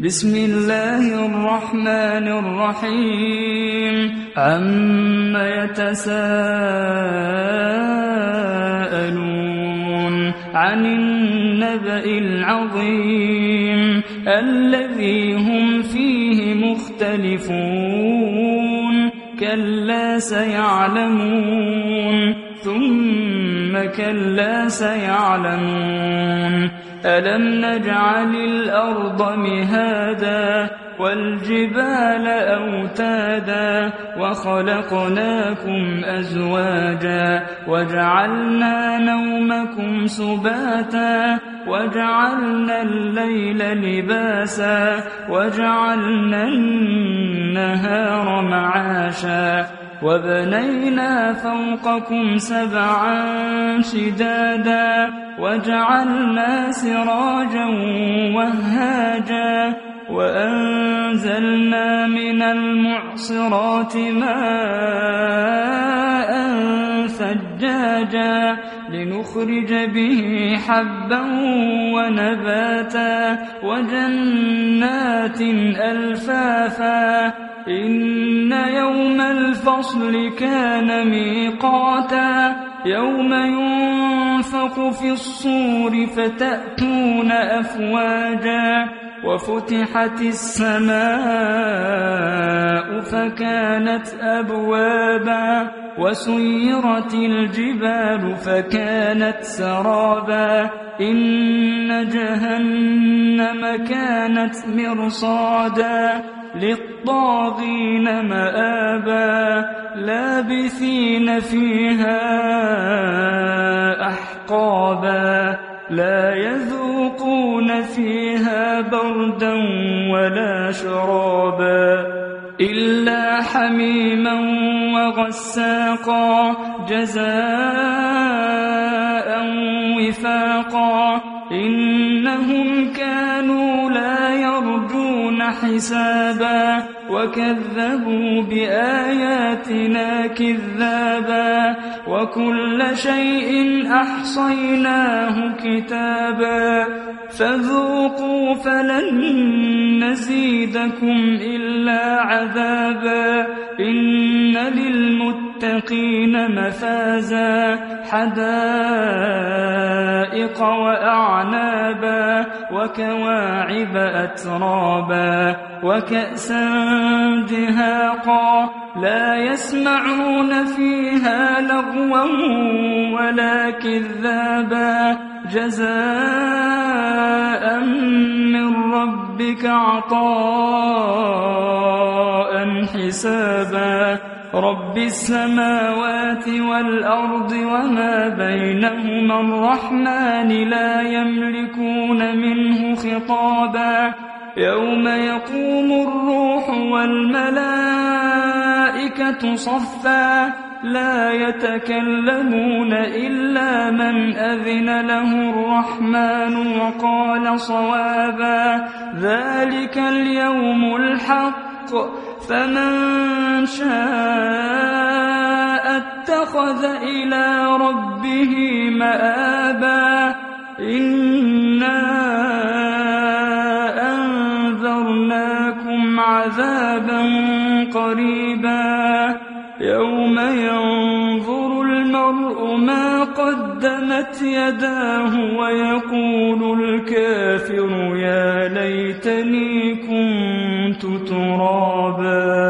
بسم الله الرحمن الرحيم عم يتساءلون عن النبأ العظيم الذي هم فيه مختلفون كلا سيعلمون ثم كلا سيعلمون ألم نجعل الأرض مهادا والجبال أوتادا وخلقناكم أزواجا وجعلنا نومكم سباتا وجعلنا الليل لباسا وجعلنا النهار معاشا وبنينا فوقكم سبعا شدادا وجعلنا سراجا وهاجا وأنزلنا من المعصرات ماء ثجاجا لنخرج به حبا ونباتا وجنات ألفافا إن يوم الفصل كان ميقاتا يوم ينفخ في الصور فتأتون أفواجا وفتحت السماء فكانت أبوابا وسيرت الجبال فكانت سرابا إن جهنم كانت مرصادا للطاغين مآبا لابثين فيها أحقابا لا يذوقون فيها بردا ولا شرابا إلا حميما وغساقا جزاء وفاقا إنهم كانوا لا يرجون حسابا وكذبوا بآياتنا كذابا وكل شيء أحصيناه كتابا فذوقوا فلن نزيدكم إلا عذابا إن للمتقين مفازا حدائق وأعنابا وكواعب أترابا وكأسا دهاقا لا يسمعون فيها لغوا ولا كذابا جزاء من ربك عطاء حسابا رب السماوات والأرض وما بينهما الرحمن لا يملكون منه خطابا يوم يقوم الروح والملائكة صفا لا يتكلمون إلا من أذن له الرحمن وقال صوابا ذلك اليوم الحق فمن شاء اتخذ إلى ربه مآبا إنا أنذرناكم عذابا قريبا يوم ينظر المرء ما قدمت يداه ويقول الكافر يا ليتني كنت ترابا.